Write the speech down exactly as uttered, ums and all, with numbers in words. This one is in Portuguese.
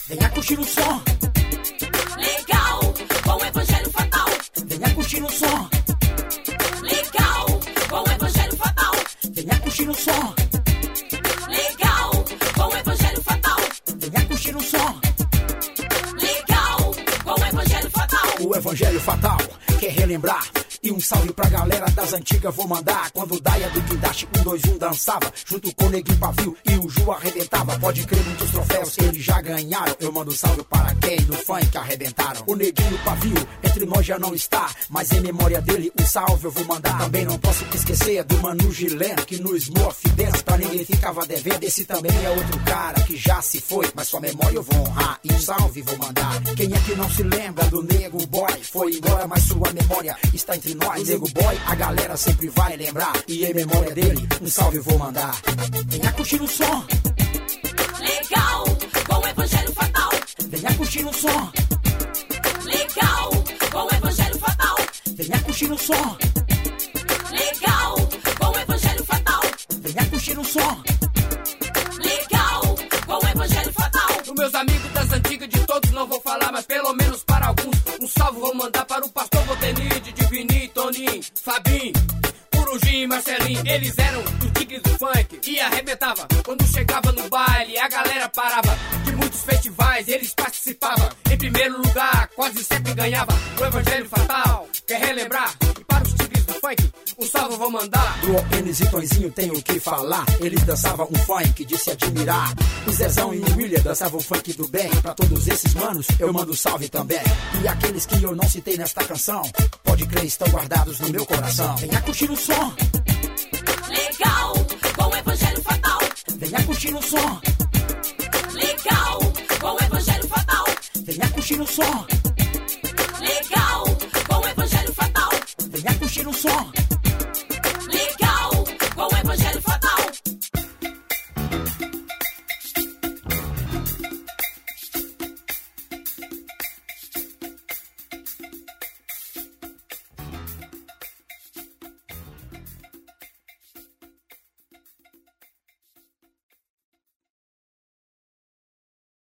Venha curtir o som. Legal, com o Evangelho Fatal. Venha curtir o som. Legal, com o Evangelho Fatal. Venha curtir o som. Legal, com o Evangelho Fatal. Venha curtir o som. Legal, com o Evangelho Fatal. O Evangelho Fatal quer relembrar. E um salve pra galera das antigas vou mandar. Quando o Daia do Guindaste um dois um dançava, junto com o Neguinho Pavio e o Ju arrebentava. Pode crer, muitos troféus eles já ganharam. Eu mando um salve para quem no funk arrebentaram. O Neguinho Pavio entre nós já não está, mas em memória dele um salve eu vou mandar. Também não posso esquecer do Manu Gileno, que no Smurf dance pra ninguém ficava devendo. Esse também é outro cara que já se foi, mas sua memória eu vou honrar e um salve vou mandar. Quem é que não se lembra do Nego Boy? Foi embora, mas sua memória está entre nós. Nego Boy, a galera sempre vai lembrar. E em memória dele, um salve vou mandar. Venha curtir o som. Legal, com o Evangelho Fatal. Venha curtir o som. Legal, com o Evangelho Fatal. Venha curtir o som. Legal, com o Evangelho Fatal. Venha curtir o som. Legal, com o Evangelho Fatal. Os meus amigos das antigas, de todos não vou falar, mas pelo menos para alguns um salve vou mandar para o pastor Botenide, Divini, Toninho, Fabinho, Corujinho e Marcelinho. Eles eram os tigres do funk e arrebentava. Quando chegava no baile, a galera parava. De muitos festivais eles participavam. Em primeiro lugar, quase sempre ganhava. O Evangelho Fatal quer relembrar. E para os tigres do funk, um salve vou mandar. Do Enes e Tonzinho tenho o que falar. Eles dançavam um funk de se admirar. O Zezão e o William dançavam o funk do bem. Pra todos esses manos eu mando salve também. E aqueles que eu não citei nesta canção, pode crer, estão guardados no meu coração. Venha curtir o som. Legal, com o Evangelho Fatal. Venha curtir o som. Legal, com o Evangelho Fatal. Venha curtir o som. Legal, com o Evangelho Fatal. Venha curtir o som.